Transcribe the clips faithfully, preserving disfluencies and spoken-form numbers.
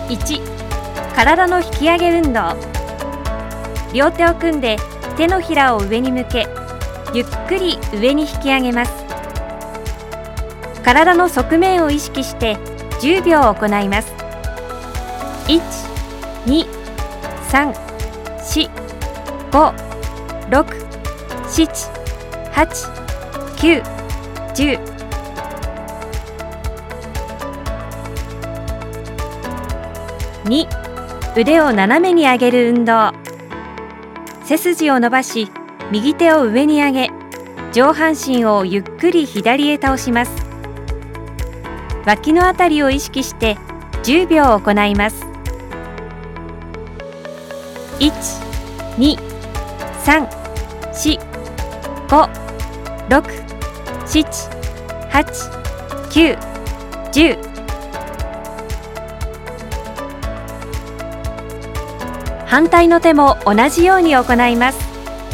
いち、体の引き上げ運動。両手を組んで手のひらを上に向け、ゆっくり上に引き上げます。体の側面を意識してじゅうびょう行います。いち、に、さん、し、ご、ろく、しち、はち、きゅう、じゅう。に、腕を斜めに上げる運動。背筋を伸ばし、右手を上に上げ、上半身をゆっくり左へ倒します。脇のあたりを意識してじゅうびょう行います。いち、に、さん、し、ご、ろく、しち、はち、きゅう、じゅう。反対の手も同じように行います。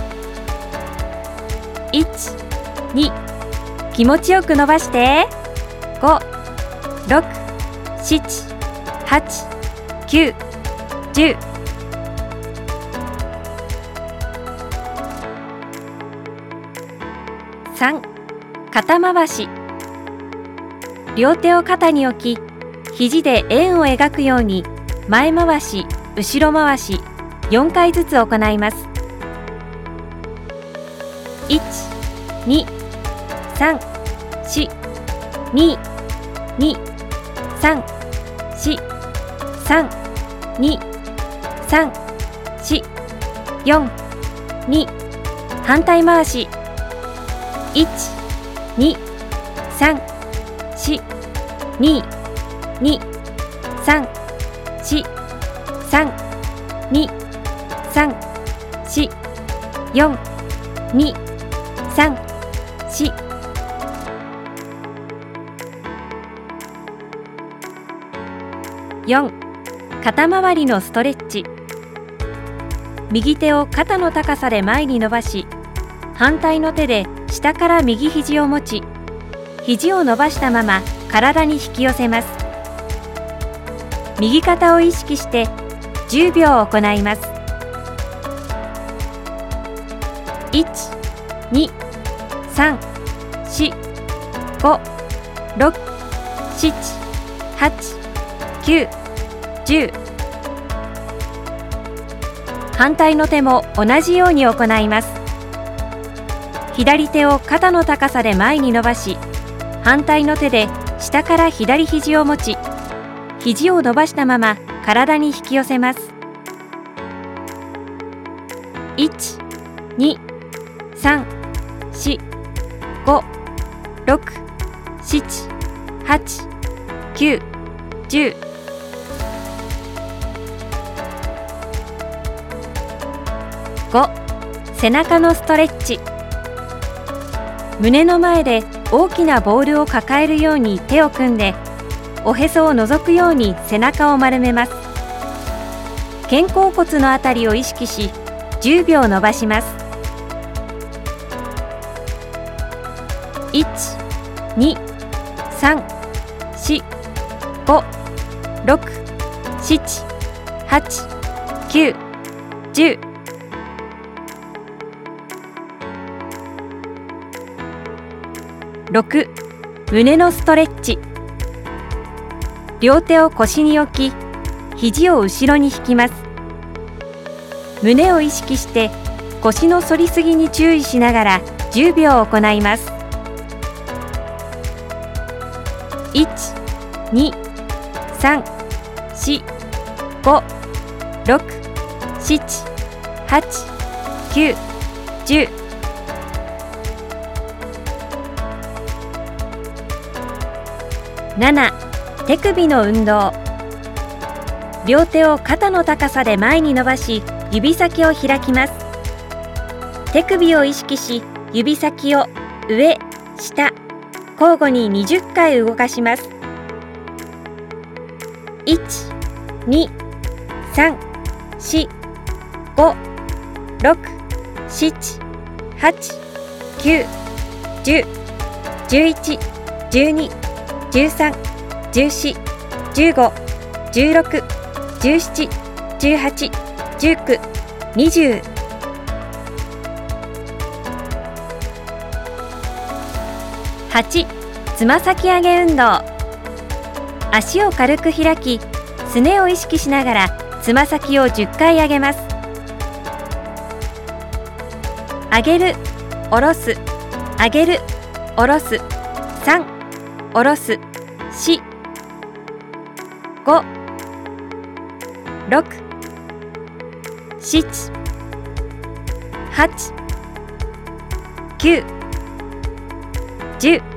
いち、に、気持ちよく伸ばして、ご、ろく、しち、はち、きゅう、じゅう。さん、肩回し。両手を肩に置き、肘で円を描くように前回し、後ろ回しよんかいずつ行います。いち、に、さん、し、に、に、さん、し、さん、に、さん、し、よん、に。反対回し。いち、に、さん、し、に、に、さん、し、さん、に、さん、し、よん、に、さん、し。よん、肩周りのストレッチ。右手を肩の高さで前に伸ばし、反対の手で下から右肘を持ち、肘を伸ばしたまま体に引き寄せます。右肩を意識してじゅうびょう行います。いち、に、さん、し、ご、ろく、しち、はち、きゅう、じゅう。反対の手も同じように行います。左手を肩の高さで前に伸ばし、反対の手で下から左肘を持ち、肘を伸ばしたまま体に引き寄せます。いち、に、さん、し、ご、ろく、しち、はち、きゅう、じゅう。ご、背中のストレッチ。胸の前で大きなボールを抱えるように手を組んで、おへそを覗くように背中を丸めます。肩甲骨のあたりを意識し、じゅうびょう伸ばします。いち、に、さん、し、ご、ろく、しち、はち、きゅう、じゅう。ろく、胸のストレッチ。両手を腰に置き、肘を後ろに引きます。胸を意識して腰の反りすぎに注意しながらじゅうびょう行います。いち、に、さん、し、ご、ろく、しち、はち、きゅう、じゅう。なな、手首の運動。両手を肩の高さで前に伸ばし、指先を開きます。手首を意識し、指先を上、下、交互ににじゅっかい動かします。いち、に、さん、し、ご、ろく、しち、はち、きゅう、じゅう、じゅういち、じゅうに、じゅうさん、じゅうよん、じゅうご、じゅうろく、 じゅうなな、じゅうはち、じゅうきゅう、にじゅう。はち、つま先上げ運動。足を軽く開き、すねを意識しながらつま先をじゅっかい上げます。上げる、下ろす、上げる、下ろす、さん、下ろす、よん、ご、ろく、なな、はち、きゅう、じゅう。